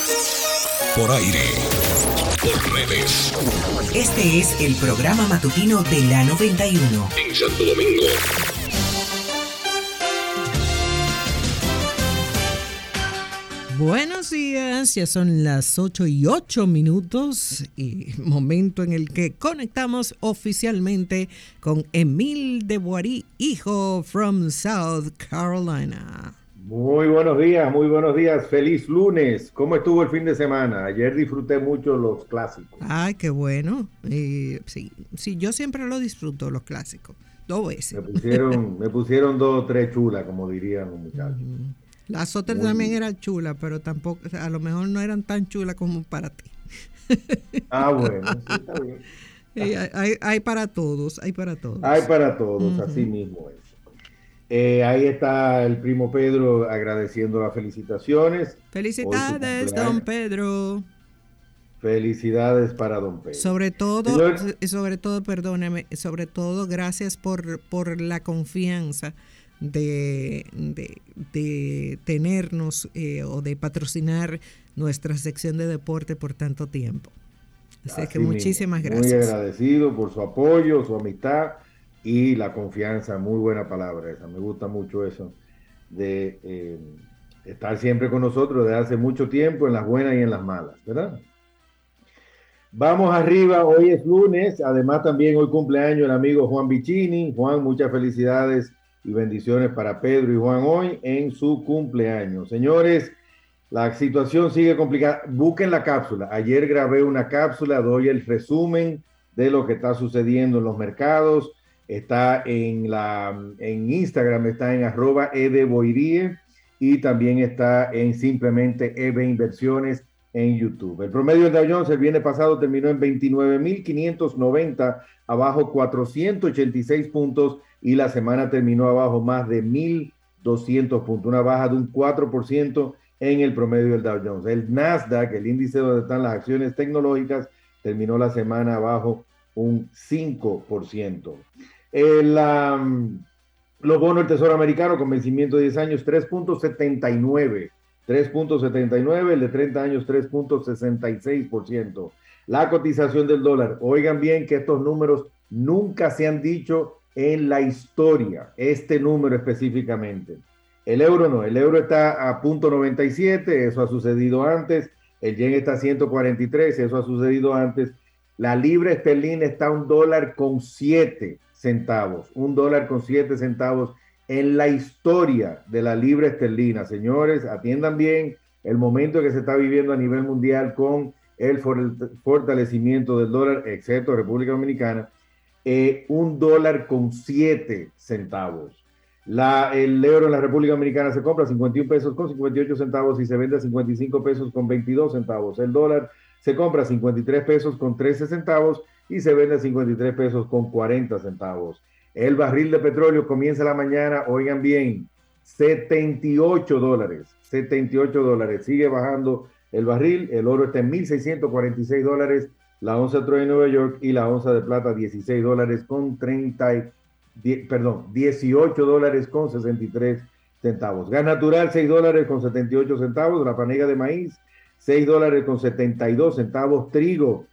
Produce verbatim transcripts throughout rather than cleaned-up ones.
Por aire, por redes. Este es el programa matutino de la noventa y uno. En Santo Domingo. Buenos días, ya son las ocho y ocho minutos y momento en el que conectamos oficialmente con Emil de Boirí, hijo from South Carolina. Muy buenos días, muy buenos días, feliz lunes. ¿Cómo estuvo el fin de semana? Ayer disfruté mucho los clásicos. Ay, qué bueno. Eh, sí, sí, yo siempre lo disfruto, los clásicos, dos veces. Me pusieron, me pusieron dos o tres chulas, como dirían los muchachos. Uh-huh. Las otras Muy también bien. Eran chulas, pero tampoco, a lo mejor no eran tan chulas como para ti. Ah, bueno, sí, está bien. hay, hay, hay para todos, hay para todos. Hay para todos, uh-huh. Así mismo es. Eh, ahí está el primo Pedro agradeciendo las felicitaciones. Felicidades, don Pedro. Felicidades para don Pedro. Sobre todo, Señor, sobre todo, perdóneme, sobre todo gracias por, por la confianza de, de, de tenernos eh, o de patrocinar nuestra sección de deporte por tanto tiempo. Así, Así que mismo. Muchísimas gracias. Muy agradecido por su apoyo, su amistad y la confianza. Muy buena palabra esa, me gusta mucho eso de eh, estar siempre con nosotros desde hace mucho tiempo en las buenas y en las malas, ¿verdad? Vamos arriba, hoy es lunes, además también hoy cumpleaños el amigo Juan Vicini. Juan, muchas felicidades y bendiciones para Pedro y Juan hoy en su cumpleaños. Señores, la situación sigue complicada. Busquen la cápsula. Ayer grabé una cápsula, doy el resumen de lo que está sucediendo en los mercados. Está en, la, en Instagram, está en arroba edeboirie y también está en simplemente E B Inversiones en YouTube. El promedio del Dow Jones el viernes pasado terminó en veintinueve mil quinientos noventa, abajo cuatrocientos ochenta y seis puntos, y la semana terminó abajo más de mil doscientos puntos, una baja de un cuatro por ciento en el promedio del Dow Jones. El Nasdaq, el índice donde están las acciones tecnológicas, terminó la semana abajo un cinco por ciento. El, um, los bonos del Tesoro americano con vencimiento de diez años, tres punto setenta y nueve. tres punto setenta y nueve, el de treinta años, tres punto sesenta y seis por ciento. La cotización del dólar, oigan bien que estos números nunca se han dicho en la historia, este número específicamente. El euro no, el euro está a punto noventa y siete, eso ha sucedido antes. El yen está a ciento cuarenta y tres, eso ha sucedido antes. La libra esterlina está a un dólar con siete centavos, un dólar con siete centavos en la historia de la libra esterlina. Señores, atiendan bien el momento que se está viviendo a nivel mundial con el fortalecimiento del dólar, excepto República Dominicana, eh, un dólar con siete centavos. La, el euro en la República Dominicana se compra a cincuenta y un pesos con cincuenta y ocho centavos y se vende a cincuenta y cinco pesos con veintidós centavos. El dólar se compra a cincuenta y tres pesos con trece centavos y se vende a cincuenta y tres pesos con cuarenta centavos. El barril de petróleo comienza la mañana, oigan bien, setenta y ocho dólares, setenta y ocho dólares, sigue bajando el barril. El oro está en mil seiscientos cuarenta y seis dólares, la onza de Troy en Nueva York, y la onza de plata dieciséis dólares con treinta, perdón, dieciocho dólares con sesenta y tres centavos. Gas natural, seis dólares con setenta y ocho centavos, la panega de maíz, seis dólares con setenta y dos centavos, trigo,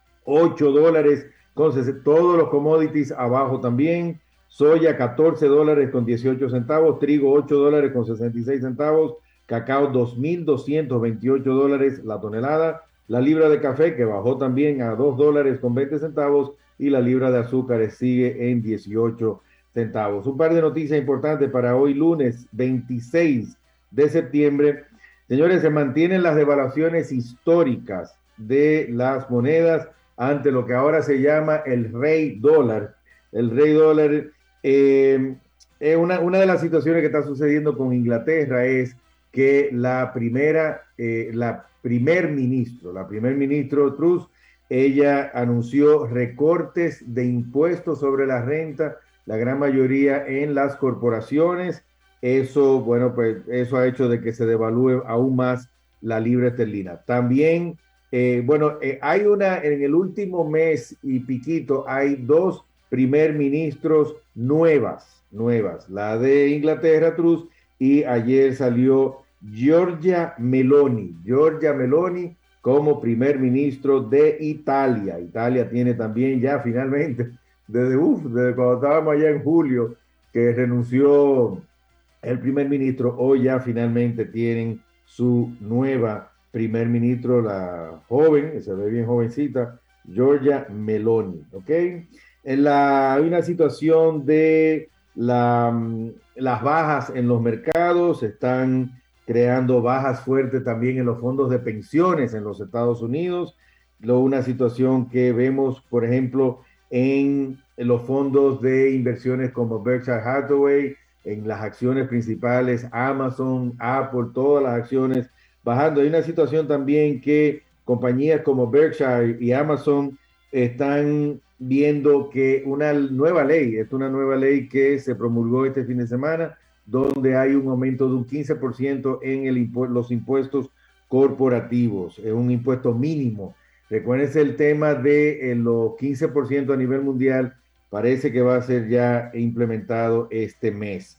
ocho dólares con sesenta, todos los commodities abajo también. Soya, catorce dólares con dieciocho centavos, trigo, ocho dólares con sesenta y seis centavos, cacao, dos mil doscientos veintiocho dólares la tonelada, la libra de café que bajó también a dos dólares con veinte centavos y la libra de azúcares sigue en dieciocho centavos. Un par de noticias importantes para hoy lunes veintiséis de septiembre. Señores, se mantienen las devaluaciones históricas de las monedas ante lo que ahora se llama el rey dólar. El rey dólar, eh, eh, una, una de las situaciones que está sucediendo con Inglaterra es que la primera, eh, la primer ministro, la primer ministro Truss, ella anunció recortes de impuestos sobre la renta, la gran mayoría en las corporaciones. Eso, bueno, pues eso ha hecho de que se devalúe aún más la libra esterlina. También, eh, bueno, eh, hay una, en el último mes y piquito, hay dos primer ministros nuevas, nuevas. La de Inglaterra, Truss, y ayer salió Giorgia Meloni. Giorgia Meloni como primer ministro de Italia. Italia tiene también ya finalmente, desde, uf, desde cuando estábamos allá en julio, que renunció el primer ministro, hoy ya finalmente tienen su nueva primer ministro, la joven, que se ve bien jovencita, Giorgia Meloni, ¿ok? En la, hay una situación de la, las bajas en los mercados, están creando bajas fuertes también en los fondos de pensiones en los Estados Unidos, lo, una situación que vemos, por ejemplo, en, en los fondos de inversiones como Berkshire Hathaway, en las acciones principales, Amazon, Apple, todas las acciones bajando. Hay una situación también que compañías como Berkshire y Amazon están viendo que una nueva ley, es una nueva ley que se promulgó este fin de semana, donde hay un aumento de un quince por ciento en el impu los impuestos corporativos, es un impuesto mínimo. Recuérdense el tema de eh, los quince por ciento a nivel mundial, parece que va a ser ya implementado este mes.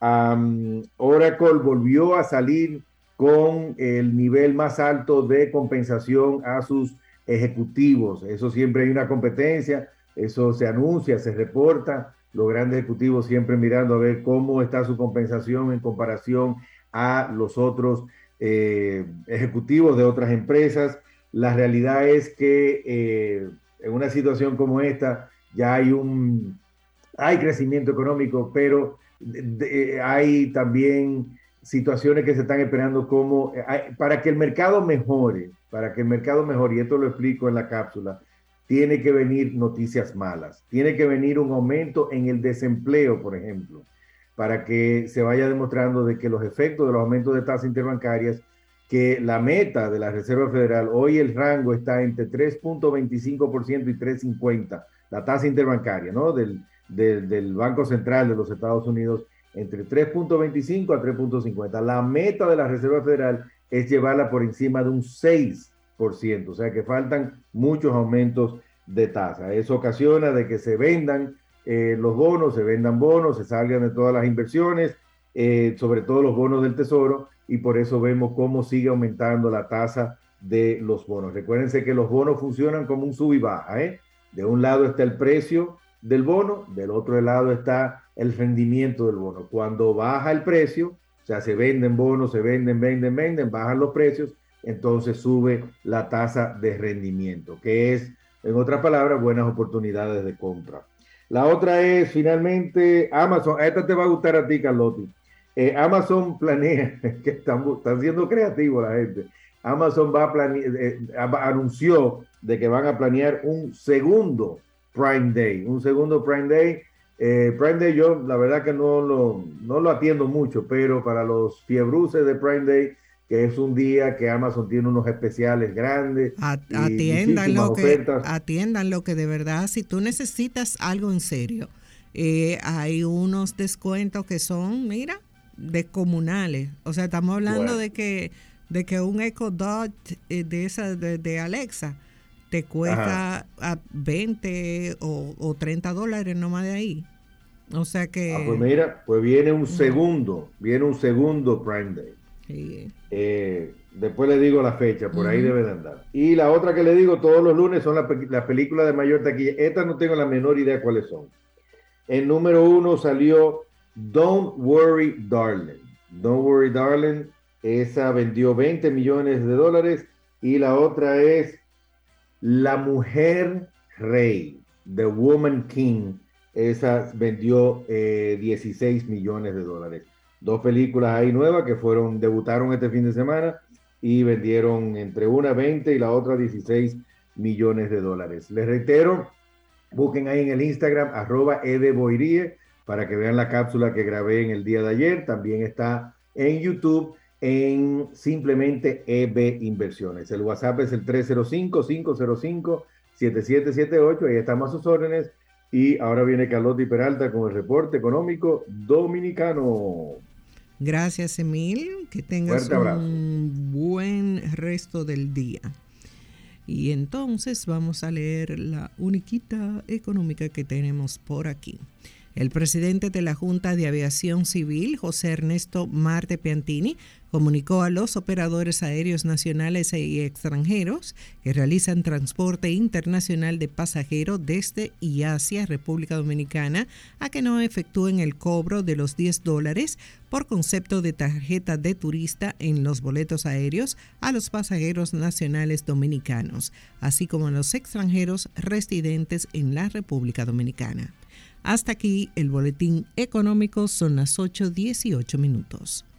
Um, Oracle volvió a salir con el nivel más alto de compensación a sus ejecutivos. Eso siempre hay una competencia, eso se anuncia, se reporta, los grandes ejecutivos siempre mirando a ver cómo está su compensación en comparación a los otros eh, ejecutivos de otras empresas. La realidad es que eh, en una situación como esta ya hay un hay crecimiento económico, pero de, de, hay también situaciones que se están esperando como hay, para que el mercado mejore, para que el mercado mejore, y esto lo explico en la cápsula, tiene que venir noticias malas, tiene que venir un aumento en el desempleo, por ejemplo, para que se vaya demostrando de que los efectos de los aumentos de tasas interbancarias, que la meta de la Reserva Federal, hoy el rango está entre tres punto veinticinco por ciento y tres punto cincuenta por ciento, la tasa interbancaria, ¿no? Del, del, del Banco Central de los Estados Unidos, entre tres punto veinticinco a tres punto cincuenta. La meta de la Reserva Federal es llevarla por encima de un seis por ciento, o sea que faltan muchos aumentos de tasa. Eso ocasiona de que se vendan eh, los bonos, se vendan bonos, se salgan de todas las inversiones, eh, sobre todo los bonos del Tesoro, y por eso vemos cómo sigue aumentando la tasa de los bonos. Recuérdense que los bonos funcionan como un sub y baja, ¿eh? De un lado está el precio del bono, del otro lado está el rendimiento del bono. Cuando baja el precio, o sea, se venden bonos, se venden, venden, venden, bajan los precios, entonces sube la tasa de rendimiento, que es, en otras palabras, buenas oportunidades de compra. La otra es, finalmente, Amazon. Esta te va a gustar a ti, Carlotti. Eh, Amazon planea, que están, están siendo creativos la gente, Amazon va a planear, eh, anunció de que van a planear un segundo Prime Day, un segundo Prime Day. Eh, Prime Day yo la verdad que no lo, no lo atiendo mucho, pero para los fiebruces de Prime Day, que es un día que Amazon tiene unos especiales grandes. Atiendan lo que, atiendan lo que de verdad, si tú necesitas algo en serio, eh, hay unos descuentos que son, mira, descomunales. O sea, estamos hablando bueno. de que de que un Echo Dot eh, de esa de, de Alexa te cuesta Ajá. a veinte o, o treinta dólares nomás de ahí. O sea que... Ah, pues mira, pues viene un segundo, uh-huh. viene un segundo Prime Day. Sí. Eh, después le digo la fecha, por uh-huh. ahí debe de andar. Y la otra que le digo todos los lunes son las la películas de mayor taquilla. Esta no tengo la menor idea cuáles son. El número uno salió Don't Worry Darling. Don't Worry Darling, esa vendió veinte millones de dólares. Y la otra es La Mujer Rey, The Woman King. Esa vendió eh, dieciséis millones de dólares. Dos películas ahí nuevas que fueron, debutaron este fin de semana y vendieron entre una veinte y la otra dieciséis millones de dólares. Les reitero, busquen ahí en el Instagram, arroba edeboirie, para que vean la cápsula que grabé en el día de ayer. También está en YouTube, en simplemente E B Inversiones. El WhatsApp es el tres cero cinco, cinco cero cinco, siete siete siete ocho. Ahí estamos a sus órdenes. Y ahora viene Carlotti Peralta con el reporte económico dominicano. Gracias, Emil. Que tengas un buen resto del día. Y entonces vamos a leer la uniquita económica que tenemos por aquí. El presidente de la Junta de Aviación Civil, José Ernesto Marte Piantini, comunicó a los operadores aéreos nacionales y extranjeros que realizan transporte internacional de pasajeros desde y hacia República Dominicana a que no efectúen el cobro de los diez dólares por concepto de tarjeta de turista en los boletos aéreos a los pasajeros nacionales dominicanos, así como a los extranjeros residentes en la República Dominicana. Hasta aquí el boletín económico, son las ocho dieciocho minutos.